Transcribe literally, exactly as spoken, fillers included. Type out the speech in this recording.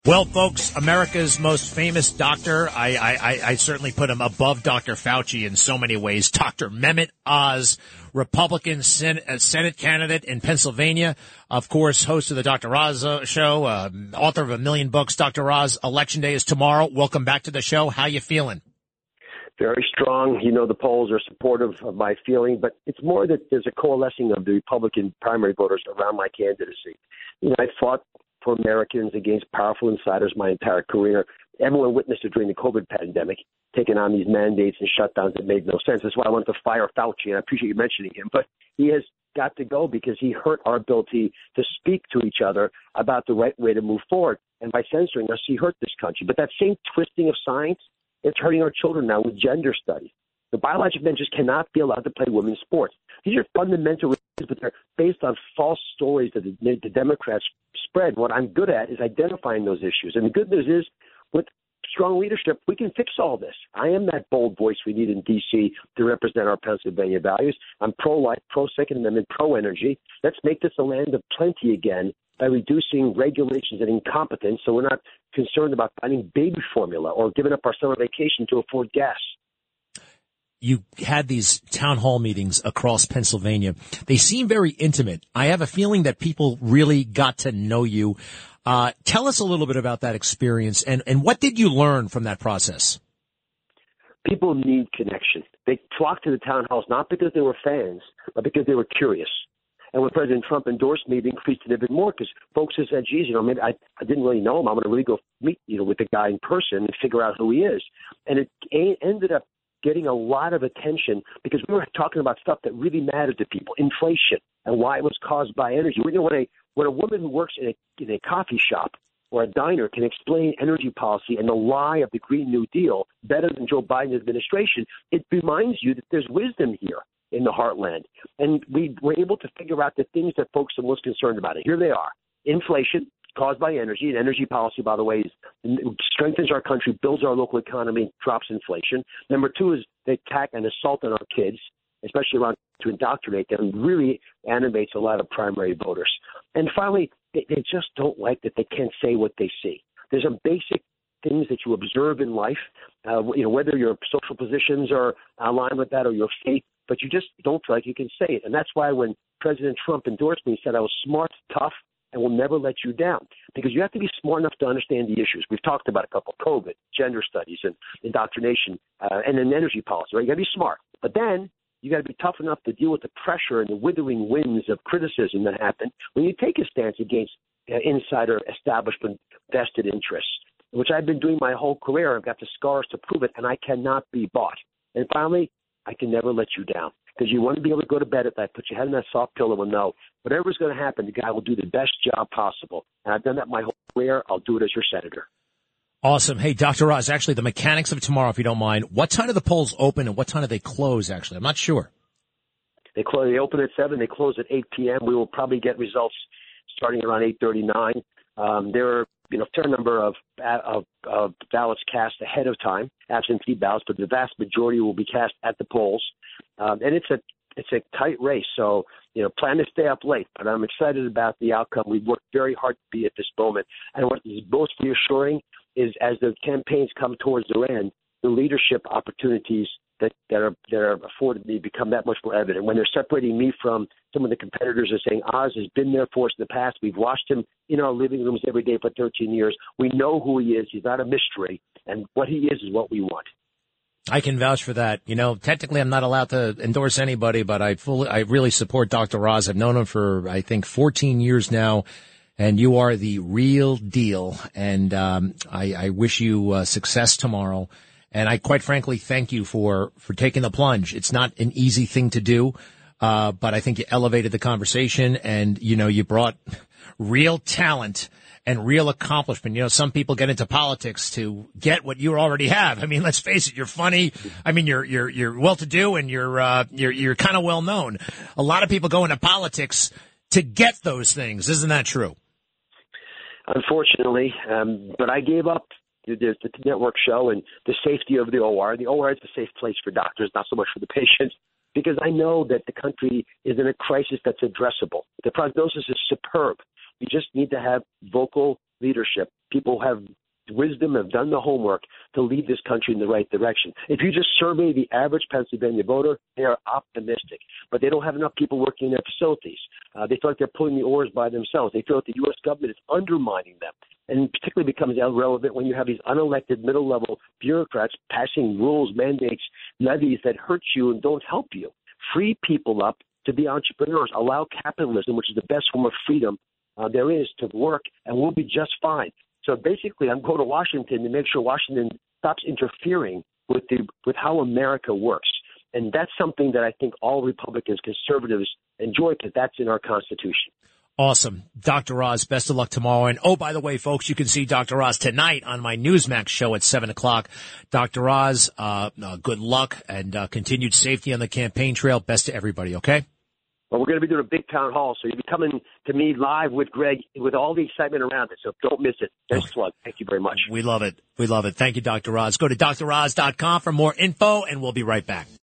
Well, folks, America's most famous doctor, I, I, I certainly put him above Doctor Fauci in so many ways. Doctor Mehmet Oz, Republican Sen- uh, Senate candidate in Pennsylvania. Of course, host of the Doctor Oz uh, show, uh, author of a million books. Doctor Oz, Election Day is tomorrow. Welcome back to the show. How you feeling? Very strong. You know, the polls are supportive of my feeling, but it's more that there's a coalescing of the Republican primary voters around my candidacy. You know, I fought for Americans against powerful insiders my entire career. Everyone witnessed it during the COVID pandemic, taking on these mandates and shutdowns that made no sense. That's why I wanted to fire Fauci, and I appreciate you mentioning him. But he has got to go because he hurt our ability to speak to each other about the right way to move forward. And by censoring us, he hurt this country. But that same twisting of science, it's hurting our children now with gender studies. The biological men just cannot be allowed to play women's sports. These are fundamental reasons, but they're based on false stories that the, the Democrats spread. What I'm good at is identifying those issues. And the good news is, with strong leadership, we can fix all this. I am that bold voice we need in D C to represent our Pennsylvania values. I'm pro-life, pro-Second Amendment, pro-energy. Let's make this a land of plenty again by reducing regulations and incompetence so we're not concerned about finding baby formula or giving up our summer vacation to afford gas. You had these town hall meetings across Pennsylvania. They seem very intimate. I have a feeling that people really got to know you. Uh, tell us a little bit about that experience, and, and what did you learn from that process? People need connection. They flocked to the town halls not because they were fans, but because they were curious. And when President Trump endorsed me, it increased it a bit more because folks have said, geez, you know, maybe I, I didn't really know him. I'm going to really go meet, you know, with the guy in person and figure out who he is. And it a- ended up getting a lot of attention because we were talking about stuff that really mattered to people, inflation and why it was caused by energy. You know, when a, when a woman who works in a, in a coffee shop or a diner can explain energy policy and the lie of the Green New Deal better than Joe Biden's administration, it reminds you that there's wisdom here in the heartland. And we were able to figure out the things that folks are most concerned about. And here they are. Inflation caused by energy, and energy policy, by the way, is, strengthens our country, builds our local economy, drops inflation. Number two is they attack and assault on our kids, especially around to indoctrinate them, really animates a lot of primary voters. And finally, they, they just don't like that they can't say what they see. There's some basic things that you observe in life, uh, you know, whether your social positions are aligned with that or your faith, but you just don't feel like you can say it. And that's why when President Trump endorsed me, he said I was smart, tough, and will never let you down. Because you have to be smart enough to understand the issues. We've talked about a couple, COVID, gender studies, and indoctrination, uh, and then energy policy, right? You got to be smart. But then you got to be tough enough to deal with the pressure and the withering winds of criticism that happen when you take a stance against uh, insider establishment vested interests, which I've been doing my whole career. I've got the scars to prove it, and I cannot be bought. And finally, I can never let you down. Because you want to be able to go to bed at night, put your head on that soft pillow and know whatever's going to happen, the guy will do the best job possible. And I've done that my whole career. I'll do it as your senator. Awesome. Hey, Doctor Oz, actually, the mechanics of tomorrow, if you don't mind, what time do the polls open and what time do they close, actually? I'm not sure. They close. They open at seven. They close at eight p.m. We will probably get results starting around eight thirty-nine. Um, there are, you know, a fair number of, of, of ballots cast ahead of time, absentee ballots, but the vast majority will be cast at the polls. Um, and it's a it's a tight race, so you know, plan to stay up late. But I'm excited about the outcome. We've worked very hard to be at this moment. And what is most reassuring is, as the campaigns come towards their end, the leadership opportunities that, that are that are afforded me become that much more evident. When they're separating me from some of the competitors, are saying Oz has been there for us in the past. We've watched him in our living rooms every day for thirteen years. We know who he is. He's not a mystery, and what he is is what we want. I can vouch for that. You know, technically I'm not allowed to endorse anybody, but I fully, I really support Doctor Oz. I've known him for, I think, fourteen years now, and you are the real deal. And um, I, I wish you uh, success tomorrow. And I quite frankly thank you for, for taking the plunge. It's not an easy thing to do, uh, but I think you elevated the conversation and, you know, you brought real talent and real accomplishment. You know, some people get into politics to get what you already have. I mean, let's face it, you're funny. I mean, you're, you're, you're well-to-do and you're, uh, you're, you're kind of well-known. A lot of people go into politics to get those things. Isn't that true? Unfortunately, um, but I gave up the, the network show and the safety of the O R. The O R is a safe place for doctors, not so much for the patients, because I know that the country is in a crisis that's addressable. The prognosis is superb. We just need to have vocal leadership people have wisdom, have done the homework to lead this country in the right direction. If you just survey the average Pennsylvania voter, they are optimistic, but they don't have enough people working in their facilities. Uh, they feel like they're pulling the oars by themselves. They feel like the U S government is undermining them, and particularly becomes irrelevant when you have these unelected middle-level bureaucrats passing rules, mandates, levies that hurt you and don't help you. Free people up to be entrepreneurs. Allow capitalism, which is the best form of freedom uh, there is, to work, and we'll be just fine. So basically, I'm going to Washington to make sure Washington stops interfering with the with how America works. And that's something that I think all Republicans, conservatives enjoy, because that's in our Constitution. Awesome. Doctor Oz, best of luck tomorrow. And, oh, by the way, folks, you can see Doctor Oz tonight on my Newsmax show at seven o'clock. Doctor Oz, uh, uh, good luck and uh, continued safety on the campaign trail. Best to everybody, okay? Well, we're going to be doing a big town hall, so you'll be coming to me live with Greg with all the excitement around it, so don't miss it. Thanks, okay. Plug. Thank you very much. We love it. We love it. Thank you, Doctor Oz. Go to D R Oz dot com for more info, and we'll be right back.